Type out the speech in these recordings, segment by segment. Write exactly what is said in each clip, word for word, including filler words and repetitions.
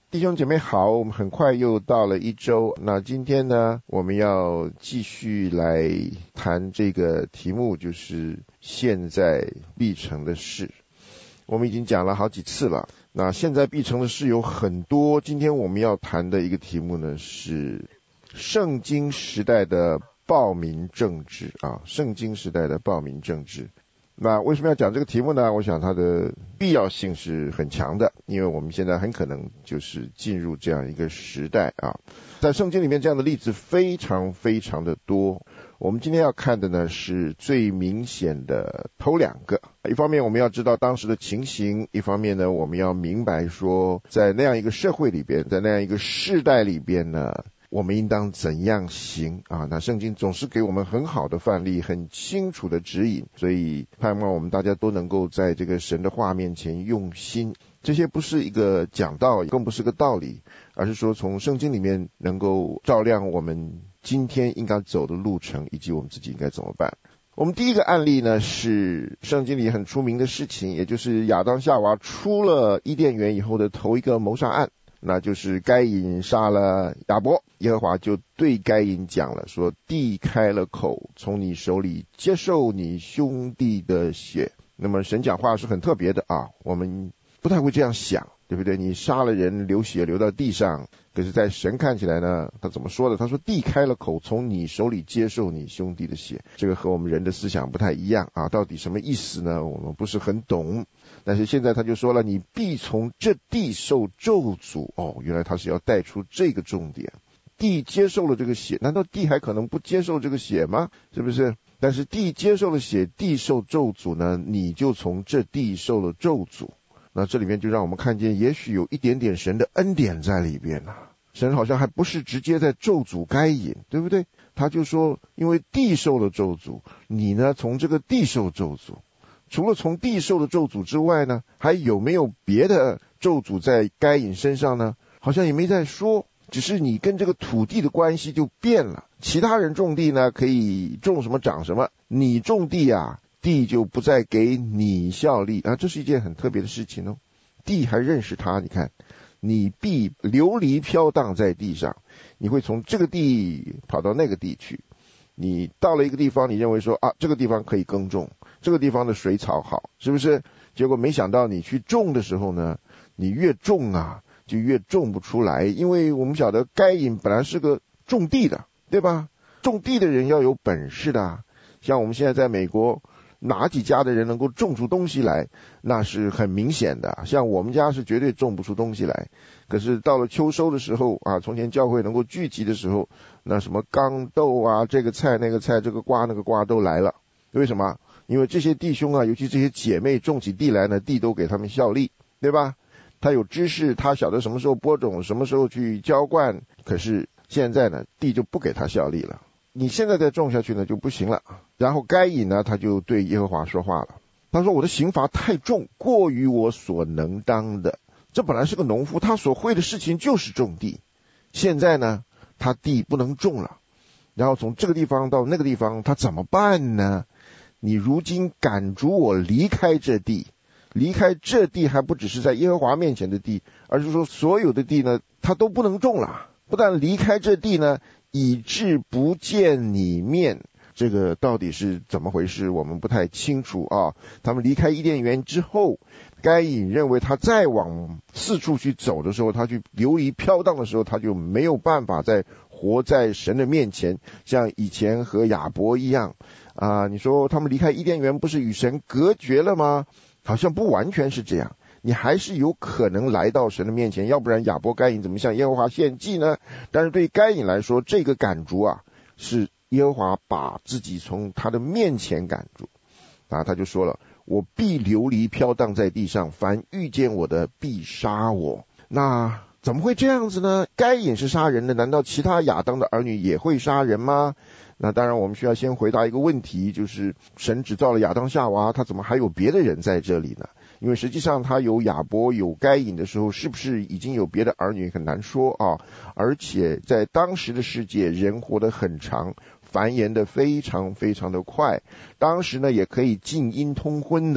弟兄姐妹好，我们很快又到了一周。那今天呢，我们要继续来谈这个题目，就是现在必成的事。我们已经讲了好几次了，那现在必成的事有很多。今天我们要谈的一个题目呢，是圣经时代的暴民政治啊，圣经时代的暴民政治。那为什么要讲这个题目呢？我想它的必要性是很强的，因为我们现在很可能就是进入这样一个时代啊。在圣经里面这样的例子非常非常的多。我们今天要看的呢是最明显的头两个。一方面我们要知道当时的情形，一方面呢我们要明白说在那样一个社会里边，在那样一个世代里边呢，我们应当怎样行啊？那圣经总是给我们很好的范例，很清楚的指引，所以盼望我们大家都能够在这个神的话面前用心。这些不是一个讲道，更不是个道理，而是说从圣经里面能够照亮我们今天应该走的路程，以及我们自己应该怎么办。我们第一个案例呢是圣经里很出名的事情，也就是亚当夏娃出了伊甸园以后的头一个谋杀案，那就是该隐杀了亚伯。耶和华就对该隐讲了，说地开了口，从你手里接受你兄弟的血。那么神讲话是很特别的啊，我们不太会这样想，对不对？你杀了人，流血流到地上，可是在神看起来呢，他怎么说的？他说地开了口，从你手里接受你兄弟的血。这个和我们人的思想不太一样啊，到底什么意思呢？我们不是很懂。但是现在他就说了，你必从这地受咒诅。哦，原来他是要带出这个重点。地接受了这个血，难道地还可能不接受这个血吗？是不是？但是地接受了血，地受咒诅呢，你就从这地受了咒诅。那这里面就让我们看见，也许有一点点神的恩典在里边啊。神好像还不是直接在咒诅该隐，对不对？他就说，因为地受了咒诅，你呢从这个地受咒诅。除了从地受的咒诅之外呢，还有没有别的咒诅在该隐身上呢？好像也没在说，只是你跟这个土地的关系就变了。其他人种地呢，可以种什么长什么，你种地啊，地就不再给你效力啊，这是一件很特别的事情哦。地还认识他，你看，你必流离飘荡在地上，你会从这个地跑到那个地去。你到了一个地方，你认为说啊，这个地方可以耕种，这个地方的水草好，是不是？结果没想到你去种的时候呢，你越种啊，就越种不出来，因为我们晓得该隐本来是个种地的，对吧？种地的人要有本事的啊，像我们现在在美国，哪几家的人能够种出东西来，那是很明显的。像我们家是绝对种不出东西来，可是到了秋收的时候啊，从前教会能够聚集的时候，那什么刚豆啊，这个菜那个菜，这个瓜那个瓜都来了。为什么？因为这些弟兄啊，尤其这些姐妹种起地来呢，地都给他们效力，对吧？他有知识，他晓得什么时候播种，什么时候去浇灌。可是现在呢，地就不给他效力了。你现在再种下去呢就不行了。然后该隐呢，他就对耶和华说话了。他说我的刑罚太重，过于我所能当的。这本来是个农夫，他所会的事情就是种地。现在呢，他地不能种了。然后从这个地方到那个地方，他怎么办呢？你如今赶逐我离开这地。离开这地还不只是在耶和华面前的地，而是说所有的地呢，他都不能种了。不但离开这地呢，以致不见你面。这个到底是怎么回事，我们不太清楚啊。他们离开伊甸园之后，该隐认为他再往四处去走的时候，他去流离飘荡的时候，他就没有办法再活在神的面前，像以前和亚伯一样啊。你说他们离开伊甸园不是与神隔绝了吗？好像不完全是这样，你还是有可能来到神的面前，要不然亚伯该隐怎么向耶和华献祭呢？但是对该隐来说，这个赶逐啊，是耶和华把自己从他的面前赶逐啊。他就说了，我必流离飘荡在地上，凡遇见我的必杀我。那怎么会这样子呢？该隐是杀人的，难道其他亚当的儿女也会杀人吗？那当然我们需要先回答一个问题，就是神只造了亚当夏娃，他怎么还有别的人在这里呢？因为实际上他有亚伯有该隐的时候，是不是已经有别的儿女很难说啊。而且在当时的世界，人活得很长，繁衍的非常非常的快，当时呢也可以近姻通婚的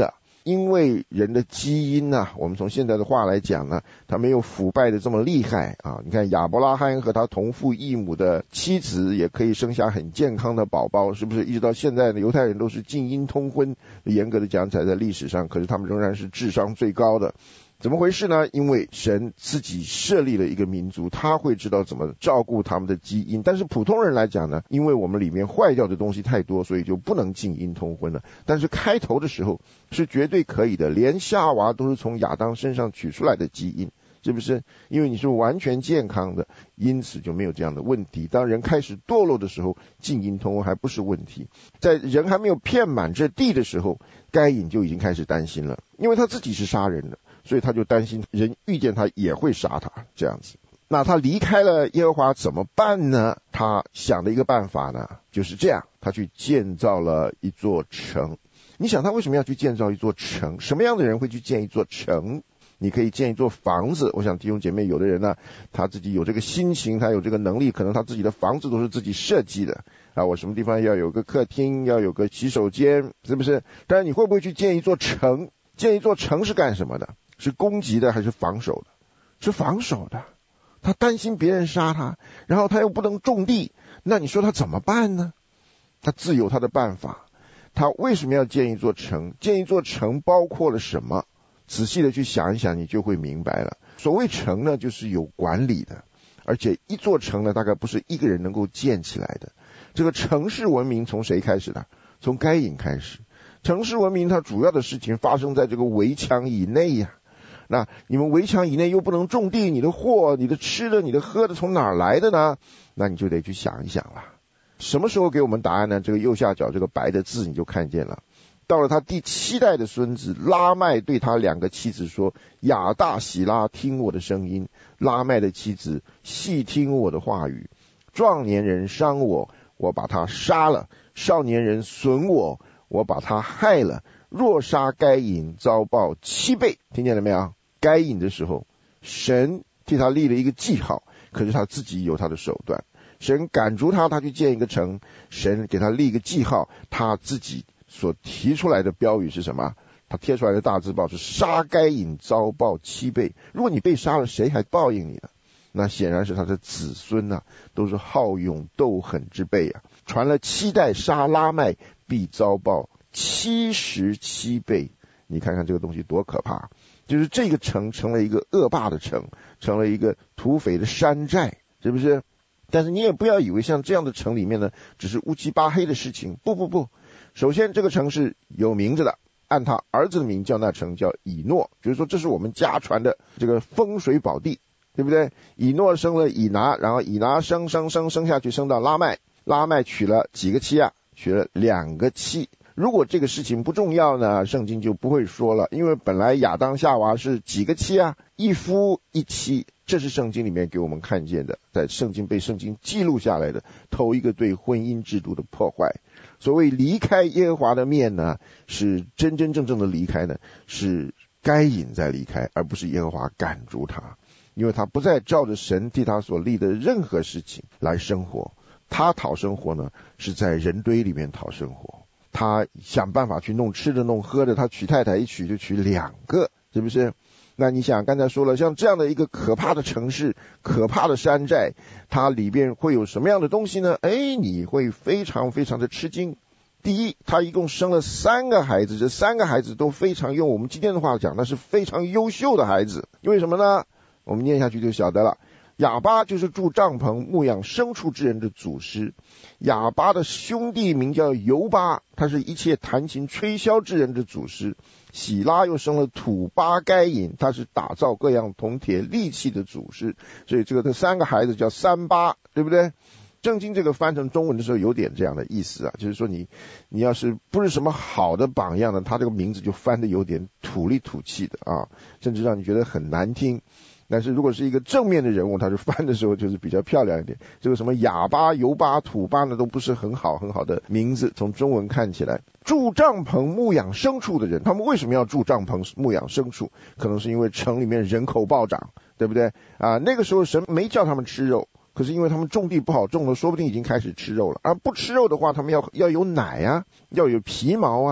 因为人的基因啊，我们从现在的话来讲呢，他没有腐败的这么厉害啊。你看亚伯拉罕和他同父异母的妻子也可以生下很健康的宝宝，是不是？一直到现在的犹太人都是近姻通婚，严格的讲起来在历史上，可是他们仍然是智商最高的。怎么回事呢？因为神自己设立了一个民族，他会知道怎么照顾他们的基因。但是普通人来讲呢，因为我们里面坏掉的东西太多，所以就不能近姻通婚了。但是开头的时候是绝对可以的，连夏娃都是从亚当身上取出来的基因，是不是？因为你是完全健康的，因此就没有这样的问题。当人开始堕落的时候，近姻通婚还不是问题。在人还没有遍满这地的时候，该隐就已经开始担心了，因为他自己是杀人的，所以他就担心人遇见他也会杀他，这样子。那他离开了耶和华怎么办呢？他想的一个办法呢，就是这样，他去建造了一座城。你想他为什么要去建造一座城？什么样的人会去建一座城？你可以建一座房子，我想弟兄姐妹有的人呢，他自己有这个心情，他有这个能力，可能他自己的房子都是自己设计的啊，我什么地方要有个客厅，要有个洗手间，是不是？但是你会不会去建一座城？建一座城是干什么的？是攻击的还是防守的？是防守的。他担心别人杀他，然后他又不能种地，那你说他怎么办呢？他自有他的办法。他为什么要建一座城？建一座城包括了什么？仔细的去想一想，你就会明白了。所谓城呢，就是有管理的，而且一座城呢，大概不是一个人能够建起来的。这个城市文明从谁开始的？从该隐开始。城市文明它主要的事情发生在这个围墙以内呀、啊。那你们围墙以内又不能种地，你的货、你的吃的、你的喝的从哪儿来的呢？那你就得去想一想了。什么时候给我们答案呢？这个右下角这个白的字你就看见了。到了他第七代的孙子拉麦，对他两个妻子说：亚大喜拉，听我的声音。拉麦的妻子细听我的话语。壮年人伤我，我把他杀了；少年人损我，我把他害了。若杀该隐，遭报七倍。听见了没有？该隐的时候，神替他立了一个记号，可是他自己有他的手段。神赶逐他，他去建一个城，神给他立一个记号，他自己所提出来的标语是什么？他贴出来的大字报是杀该隐，遭报七倍。如果你被杀了，谁还报应你呢？那显然是他的子孙啊，都是好勇斗狠之辈啊。传了七代，杀拉麦必遭报七十七倍。你看看这个东西多可怕，就是这个城成了一个恶霸的城，成了一个土匪的山寨，是不是？但是你也不要以为像这样的城里面呢，只是乌漆八黑的事情。不不不，首先这个城是有名字的，按他儿子的名叫那城叫以诺，就是说这是我们家传的这个风水宝地，对不对？以诺生了以拿，然后以拿生生生生下去，生到拉麦，拉麦娶了几个妻啊？娶了两个妻。如果这个事情不重要呢，圣经就不会说了，因为本来亚当夏娃是几个妻啊？一夫一妻，这是圣经里面给我们看见的，在圣经被圣经记录下来的头一个对婚姻制度的破坏。所谓离开耶和华的面呢，是真真正正的离开呢，是该隐在离开，而不是耶和华赶逐他，因为他不再照着神替他所立的任何事情来生活。他讨生活呢，是在人堆里面讨生活。他想办法去弄吃的弄喝的，他娶太太一娶就娶两个，是不是？那你想刚才说了，像这样的一个可怕的城市，可怕的山寨，它里边会有什么样的东西呢？哎，你会非常非常的吃惊。第一，他一共生了三个孩子，这三个孩子都非常，用我们今天的话讲，那是非常优秀的孩子。因为什么呢？我们念下去就晓得了。亚巴就是住帐篷牧养牲畜之人的祖师，亚巴的兄弟名叫犹巴，他是一切弹琴吹箫之人的祖师。喜拉又生了土巴该隐，他是打造各样铜铁利器的祖师。所以这个这三个孩子叫三巴，对不对？圣经这个翻成中文的时候有点这样的意思啊，就是说你你要是不是什么好的榜样呢，他这个名字就翻得有点土里土气的啊，甚至让你觉得很难听。但是如果是一个正面的人物，他是翻的时候就是比较漂亮一点。这个什么哑巴、犹巴、土巴呢，都不是很好很好的名字，从中文看起来。住帐篷牧养牲畜的人，他们为什么要住帐篷牧养牲畜？可能是因为城里面人口暴涨，对不对啊？那个时候神没叫他们吃肉，可是因为他们种地不好种了，说不定已经开始吃肉了。而不吃肉的话，他们要要有奶啊，要有皮毛啊，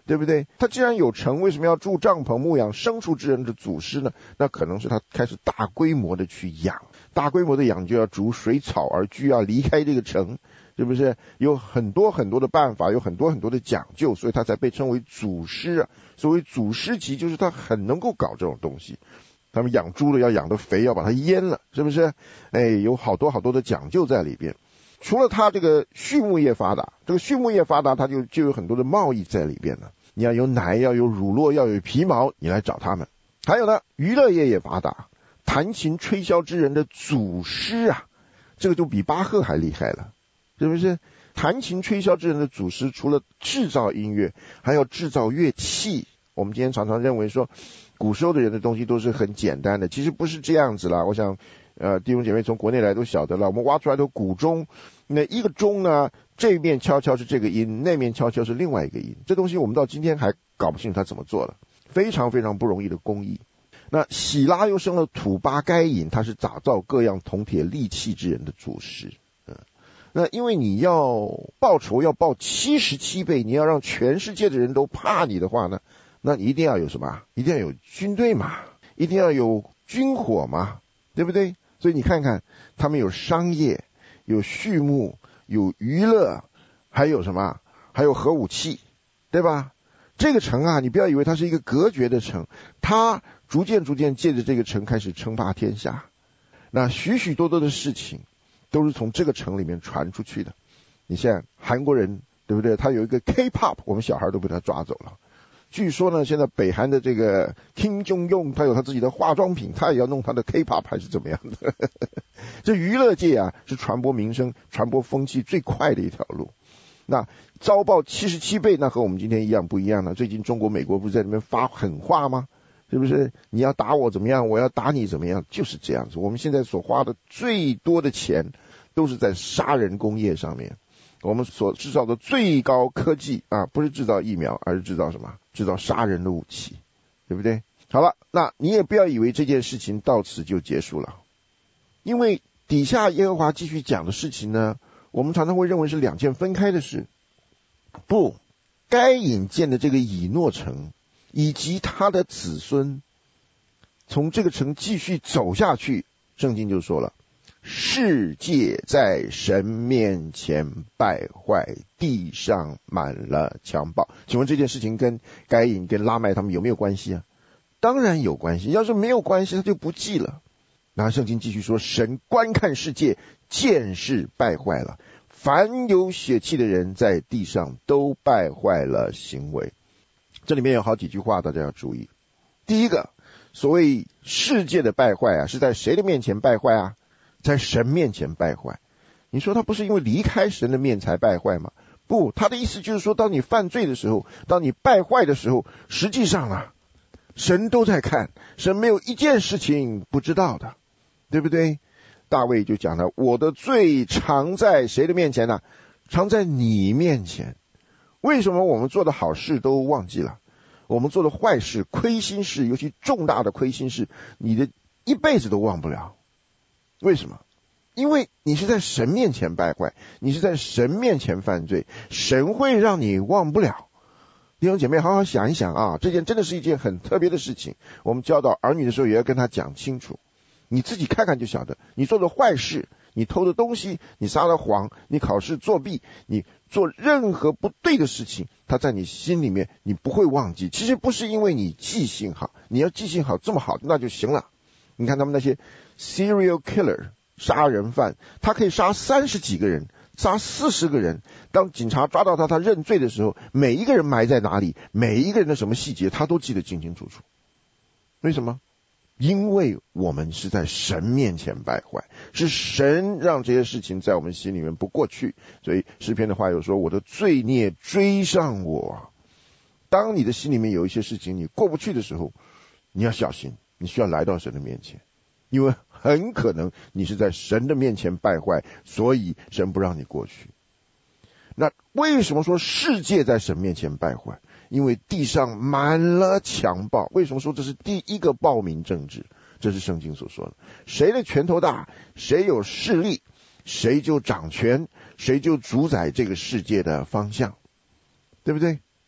对不对？他既然有城，为什么要筑帐篷牧养牲畜之人的祖师呢？那可能是他开始大规模的去养，大规模的养就要逐水草而居，要离开这个城，是不是？有很多很多的办法，有很多很多的讲究，所以他才被称为祖师啊。所谓祖师级，就是他很能够搞这种东西。他们养猪的要养得肥，要把它阉了，是不是？哎，有好多好多的讲究在里边。除了他这个畜牧业发达，这个畜牧业发达，他就就有很多的贸易在里边了。你要有奶，要有乳酪，要有皮毛，你来找他们。还有呢，娱乐业也发达，弹琴吹箫之人的祖师啊，这个就比巴赫还厉害了，是不是？弹琴吹箫之人的祖师，除了制造音乐，还要制造乐器。我们今天常常认为说，古时候的人的东西都是很简单的，其实不是这样子啦。我想，呃，弟兄姐妹从国内来都晓得了，我们挖出来的古钟，那一个钟呢，这面敲敲是这个音，那面敲敲是另外一个音，这东西我们到今天还搞不清楚他怎么做了，非常非常不容易的工艺。那喜拉又生了土巴该隐，他是打造各样铜铁利器之人的祖师。嗯，那因为你要报仇要报七十七倍，你要让全世界的人都怕你的话呢，那你一定要有什么？一定要有军队嘛，一定要有军火嘛，对不对？所以你看看，他们有商业，有畜牧，有娱乐，还有什么？还有核武器，对吧？这个城啊，你不要以为它是一个隔绝的城，它逐渐逐渐借着这个城开始称霸天下。那许许多多的事情都是从这个城里面传出去的。你像韩国人，对不对？他有一个 K-pop， 我们小孩都被他抓走了。据说呢，现在北韩的这个 Kim Jong-un 他有他自己的化妆品，他也要弄他的 K-pop 还是怎么样的。这娱乐界啊，是传播民声、传播风气最快的一条路。那遭报七十七倍，那和我们今天一样不一样呢？最近中国、美国不是在那边发狠话吗？是不是？你要打我怎么样？我要打你怎么样？就是这样子。我们现在所花的最多的钱，都是在杀人工业上面。我们所制造的最高科技啊，不是制造疫苗，而是制造什么？制造杀人的武器，对不对？好了，那你也不要以为这件事情到此就结束了，因为底下耶和华继续讲的事情呢，我们常常会认为是两件分开的事。不，该隐建的这个以诺城，以及他的子孙，从这个城继续走下去，圣经就说了，世界在神面前败坏，地上满了强暴。请问这件事情跟该隐跟拉麦他们有没有关系啊？当然有关系，要是没有关系他就不记了。然后圣经继续说，神观看世界，见是败坏了，凡有血气的人在地上都败坏了行为。这里面有好几句话大家要注意。第一个，所谓世界的败坏啊，是在谁的面前败坏啊？在神面前败坏。你说他不是因为离开神的面才败坏吗？不，他的意思就是说，当你犯罪的时候，当你败坏的时候，实际上啊，神都在看，神没有一件事情不知道的，对不对？大卫就讲了，我的罪常在谁的面前呢？常在你面前。为什么我们做的好事都忘记了？我们做的坏事、亏心事，尤其重大的亏心事，你的一辈子都忘不了。为什么？因为你是在神面前败坏，你是在神面前犯罪，神会让你忘不了。弟兄姐妹好好想一想啊，这件真的是一件很特别的事情，我们教导儿女的时候也要跟他讲清楚。你自己看看就晓得，你做的坏事，你偷的东西，你撒了谎，你考试作弊，你做任何不对的事情，它在你心里面你不会忘记。其实不是因为你记性好，你要记性好这么好那就行了。你看他们那些 serial killer 杀人犯，他可以杀三十几个人，杀四十个人，当警察抓到他，他认罪的时候，每一个人埋在哪里，每一个人的什么细节他都记得清清楚楚。为什么？因为我们是在神面前败坏，是神让这些事情在我们心里面不过去。所以诗篇的话有说，我的罪孽追上我。当你的心里面有一些事情你过不去的时候，你要小心，你需要来到神的面前，因为很可能你是在神的面前败坏，所以神不让你过去。那为什么说世界在神面前败坏？因为地上满了强暴。为什么说这是第一个暴民政治？这是圣经所说的，谁的拳头大，谁有势力，谁就掌权，谁就主宰这个世界的方向，对不对？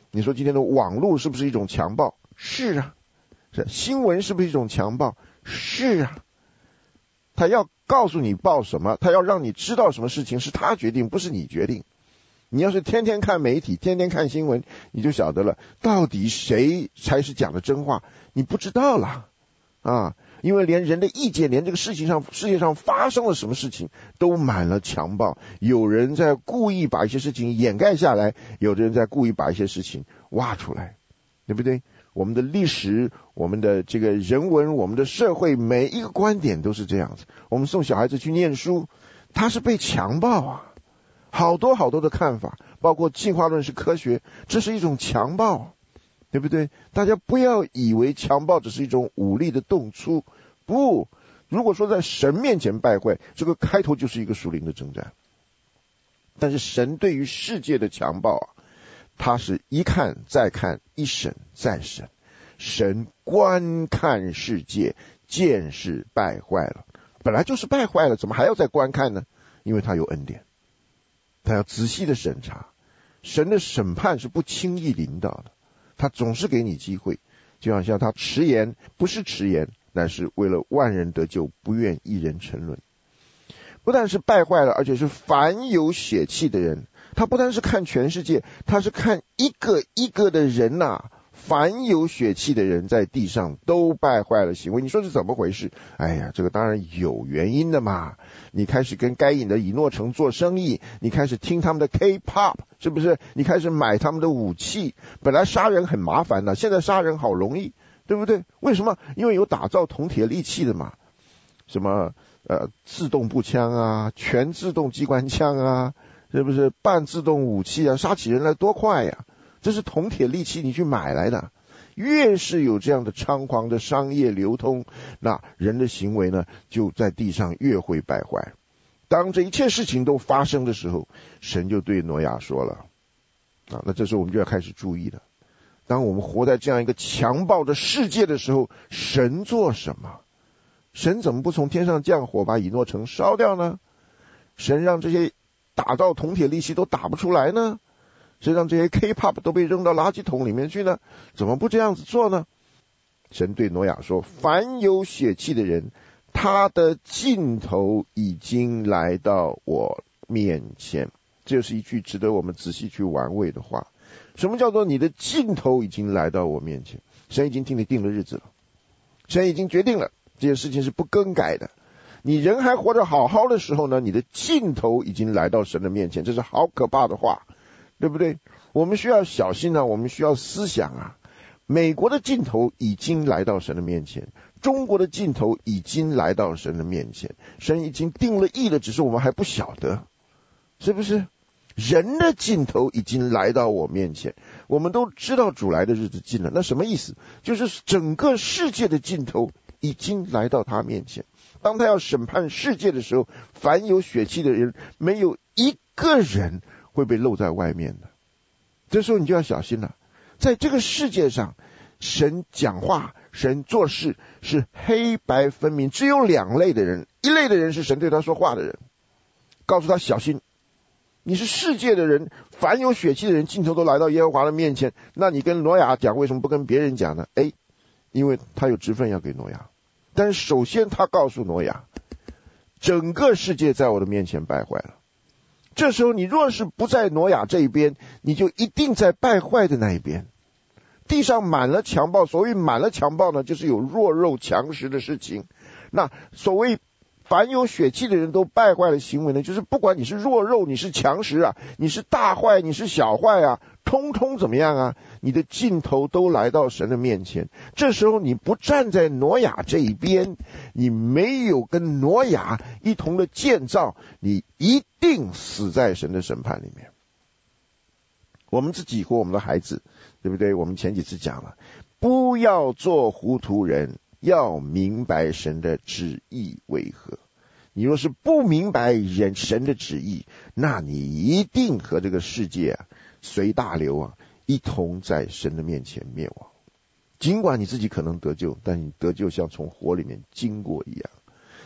你说今天的网络是不是一种强暴？是啊。是新闻是不是一种强暴？是啊。他要告诉你报什么，他要让你知道什么事情是他决定，不是你决定。你要是天天看媒体，天天看新闻，你就晓得了，到底谁才是讲的真话，你不知道了啊！因为连人的意见，连这个事情上世界上发生了什么事情都满了强暴，有人在故意把一些事情掩盖下来，有的人在故意把一些事情挖出来，对不对？我们的历史，我们的这个人文，我们的社会，每一个观点都是这样子。我们送小孩子去念书，他是被强暴啊，好多好多的看法，包括进化论是科学，这是一种强暴，对不对？大家不要以为强暴只是一种武力的动粗，不，如果说在神面前败坏，这个开头就是一个属灵的征战。但是神对于世界的强暴啊，他是一看再看，一审再审。神观看世界，见是败坏了，本来就是败坏了，怎么还要再观看呢？因为他有恩典，他要仔细的审查。神的审判是不轻易临到的，他总是给你机会，就好像他迟延，不是迟延，乃是为了万人得救，不愿一人沉沦。不但是败坏了，而且是凡有血气的人，他不单是看全世界，他是看一个一个的人呐、啊。凡有血气的人在地上都败坏了行为。你说是怎么回事？哎呀，这个当然有原因的嘛。你开始跟该隐的以诺城做生意，你开始听他们的 K-pop， 是不是？你开始买他们的武器。本来杀人很麻烦的，现在杀人好容易，对不对？为什么？因为有打造铜铁利器的嘛，什么呃自动步枪啊，全自动机关枪啊，是不是半自动武器啊？杀起人来多快呀！这是铜铁利器，你去买来的。越是有这样的猖狂的商业流通，那人的行为呢，就在地上越会败坏。当这一切事情都发生的时候，神就对挪亚说了啊，那这时候我们就要开始注意了。当我们活在这样一个强暴的世界的时候，神做什么？神怎么不从天上降火把以诺城烧掉呢？神让这些打造铜铁利器都打不出来呢？谁让这些 K-pop 都被扔到垃圾桶里面去呢？怎么不这样子做呢？神对挪亚说，凡有血气的人，他的尽头已经来到我面前。这是一句值得我们仔细去玩味的话。什么叫做你的尽头已经来到我面前？神已经替你定了日子了，神已经决定了这件事情是不更改的。你人还活着好好的时候呢，你的尽头已经来到神的面前，这是好可怕的话，对不对？我们需要小心啊，我们需要思想啊。美国的尽头已经来到神的面前，中国的尽头已经来到神的面前，神已经定了义了，只是我们还不晓得，是不是？人的尽头已经来到我面前，我们都知道主来的日子近了，那什么意思？就是整个世界的尽头已经来到他面前。当他要审判世界的时候，凡有血气的人，没有一个人会被漏在外面的。这时候你就要小心了，在这个世界上，神讲话，神做事是黑白分明，只有两类的人。一类的人是神对他说话的人，告诉他小心，你是世界的人，凡有血气的人尽头都来到耶和华的面前。那你跟挪亚讲，为什么不跟别人讲呢？诶，因为他有职分要给挪亚。但是首先他告诉挪亚，整个世界在我的面前败坏了。这时候你若是不在挪亚这一边，你就一定在败坏的那一边。地上满了强暴，所谓满了强暴呢，就是有弱肉强食的事情。那所谓凡有血气的人都败坏的行为呢，就是不管你是弱肉，你是强食啊，你是大坏，你是小坏啊，通通怎么样啊？你的尽头都来到神的面前。这时候你不站在挪亚这一边，你没有跟挪亚一同的建造，你一定死在神的审判里面。我们自己和我们的孩子，对不对？我们前几次讲了，不要做糊涂人，要明白神的旨意为何。你若是不明白人神的旨意，那你一定和这个世界啊随大流啊一同在神的面前灭亡。尽管你自己可能得救，但你得救像从火里面经过一样。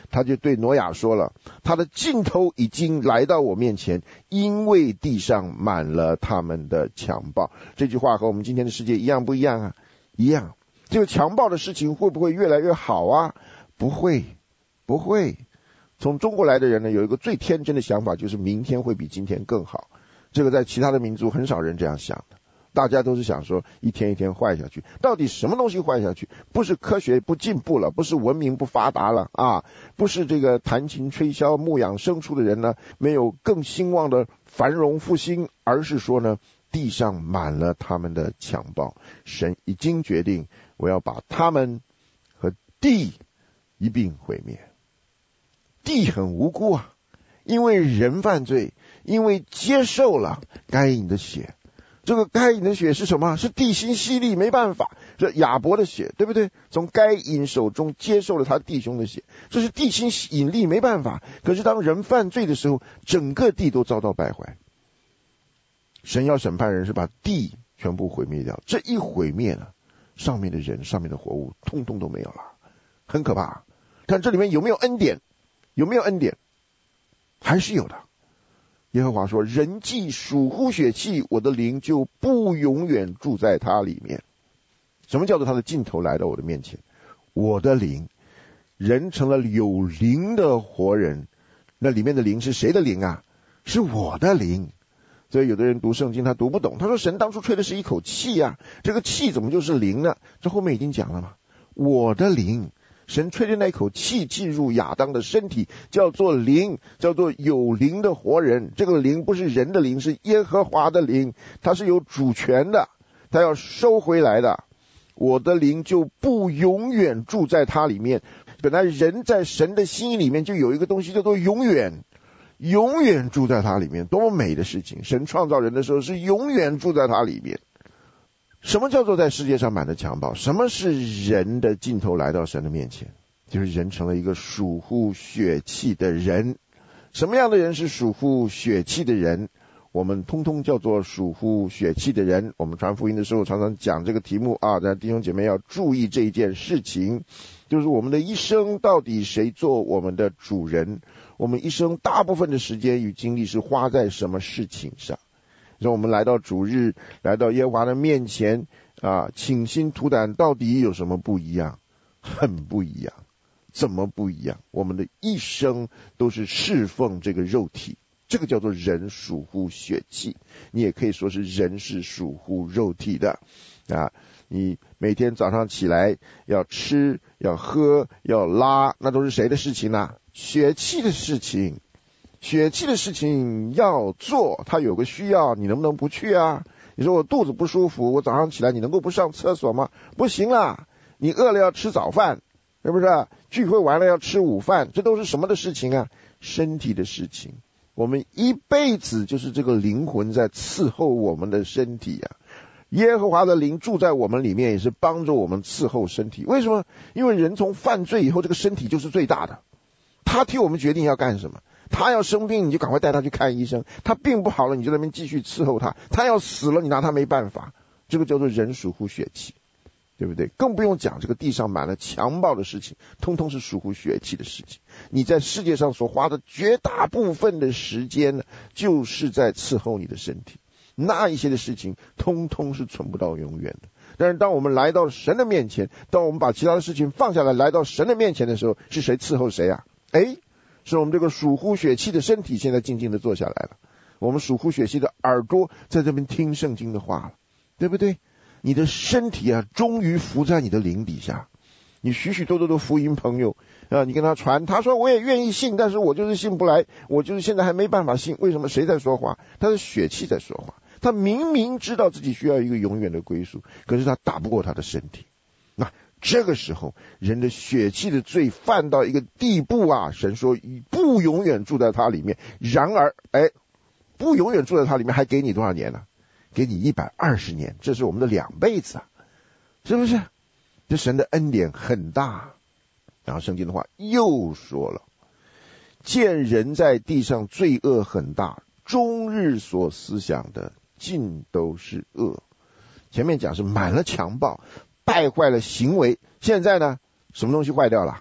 他就对挪亚说了，他的尽头已经来到我面前，因为地上满了他们的强暴。这句话和我们今天的世界一样不一样啊？一样。这个强暴的事情会不会越来越好啊？不会，不会。从中国来的人呢，有一个最天真的想法，就是明天会比今天更好。这个在其他的民族很少人这样想的，大家都是想说一天一天坏下去。到底什么东西坏下去？不是科学不进步了，不是文明不发达了啊，不是这个弹琴吹箫牧养牲畜的人呢没有更兴旺的繁荣复兴，而是说呢地上满了他们的强暴。神已经决定，我要把他们和地一并毁灭。地很无辜啊，因为人犯罪，因为接受了该隐的血。这个该隐的血是什么？是地心吸力，没办法，是亚伯的血，对不对？从该隐手中接受了他弟兄的血，这是地心引力，没办法。可是当人犯罪的时候，整个地都遭到败坏。神要审判人，是把地全部毁灭掉。这一毁灭呢，上面的人，上面的活物通通都没有了，很可怕。看这里面有没有恩典？有没有恩典？还是有的。耶和华说，人既属乎血气，我的灵就不永远住在他里面。什么叫做他的尽头来到我的面前？我的灵，人成了有灵的活人，那里面的灵是谁的灵啊？是我的灵。所以有的人读圣经他读不懂，他说神当初吹的是一口气啊，这个气怎么就是灵呢？这后面已经讲了嘛，我的灵，神吹的那口气进入亚当的身体，叫做灵，叫做有灵的活人。这个灵不是人的灵，是耶和华的灵，他是有主权的，他要收回来的。我的灵就不永远住在他里面。本来人在神的心意里面就有一个东西叫做永远，永远住在他里面，多么美的事情。神创造人的时候是永远住在他里面。什么叫做在世界上满了强暴？什么是人的尽头来到神的面前？就是人成了一个属乎血气的人。什么样的人是属乎血气的人？我们通通叫做属乎血气的人。我们传福音的时候常常讲这个题目啊，弟兄姐妹要注意这一件事情，就是我们的一生到底谁做我们的主人？我们一生大部分的时间与精力是花在什么事情上？说我们来到主日，来到耶和华的面前啊，倾心吐胆，到底有什么不一样？很不一样。怎么不一样？我们的一生都是侍奉这个肉体，这个叫做人属乎血气。你也可以说是人是属乎肉体的啊。你每天早上起来要吃要喝要拉，那都是谁的事情呢？血气的事情。血气的事情要做，他有个需要，你能不能不去啊？你说我肚子不舒服，我早上起来你能够不上厕所吗？不行啦，你饿了要吃早饭，是不是？聚会完了要吃午饭，这都是什么的事情啊？身体的事情。我们一辈子就是这个灵魂在伺候我们的身体啊。耶和华的灵住在我们里面，也是帮助我们伺候身体。为什么？因为人从犯罪以后，这个身体就是最大的，他替我们决定要干什么。他要生病，你就赶快带他去看医生；他病不好了，你就在那边继续伺候他；他要死了，你拿他没办法。这个叫做人属乎血气，对不对？更不用讲这个地上满了强暴的事情，通通是属乎血气的事情。你在世界上所花的绝大部分的时间呢，就是在伺候你的身体。那一些的事情，通通是存不到永远的。但是当我们来到神的面前，当我们把其他的事情放下来，来到神的面前的时候，是谁伺候谁啊？诶是我们这个属乎血气的身体现在静静的坐下来了，我们属乎血气的耳朵在这边听圣经的话了，对不对？你的身体啊，终于伏在你的灵底下。你许许多多的福音朋友啊，你跟他传，他说我也愿意信，但是我就是信不来，我就是现在还没办法信。为什么？谁在说话？他是血气在说话。他明明知道自己需要一个永远的归属，可是他打不过他的身体。那这个时候，人的血气的罪犯到一个地步啊，神说不永远住在他里面。然而，哎，不永远住在他里面，还给你多少年呢？给你一百二十年，这是我们的两辈子啊，是不是？这神的恩典很大。然后圣经的话又说了，见人在地上罪恶很大，终日所思想的尽都是恶。前面讲是满了强暴，败坏了行为，现在呢，什么东西坏掉了？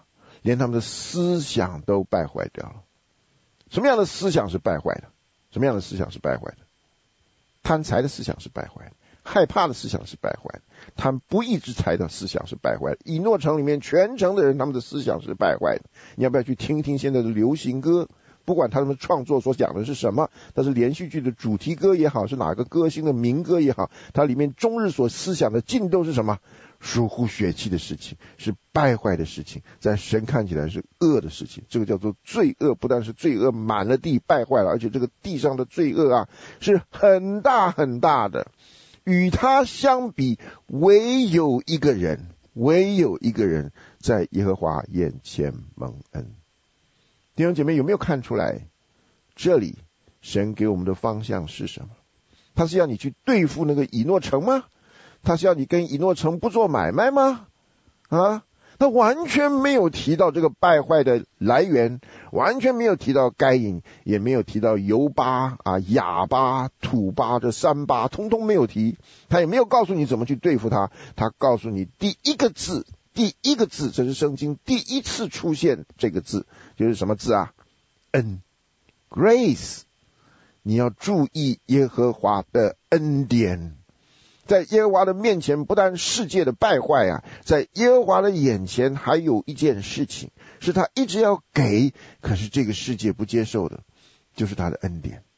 连他们的思想都败坏掉了。什么样的思想是败坏的？什么样的思想是败坏的？贪财的思想是败坏的，害怕的思想是败坏的，贪不义之财的思想是败坏的。以诺城里面全城的人，他们的思想是败坏的。你要不要去听听现在的流行歌？不管他们创作所讲的是什么，但是连续剧的主题歌也好，是哪个歌星的民歌也好，它里面终日所思想的尽都是什么？疏忽血气的事情，是败坏的事情，在神看起来是恶的事情。这个叫做罪恶，不但是罪恶满了地败坏了，而且这个地上的罪恶啊是很大很大的。与他相比，唯有一个人，唯有一个人在耶和华眼前蒙恩。弟兄姐妹，有没有看出来，这里神给我们的方向是什么？他是要你去对付那个以诺城吗？他是要你跟以诺城不做买卖吗？啊，他完全没有提到这个败坏的来源，完全没有提到该隐，也没有提到犹巴啊、亚巴、土巴这三巴，通通没有提。他也没有告诉你怎么去对付他，他告诉你第一个字，第一个字，这是圣经第一次出现这个字，就是什么字啊？恩 ，grace。你要注意耶和华的恩典。在耶和华的面前，不但世界的败坏啊，在耶和华的眼前还有一件事情，是他一直要给，可是这个世界不接受的，就是他的恩典。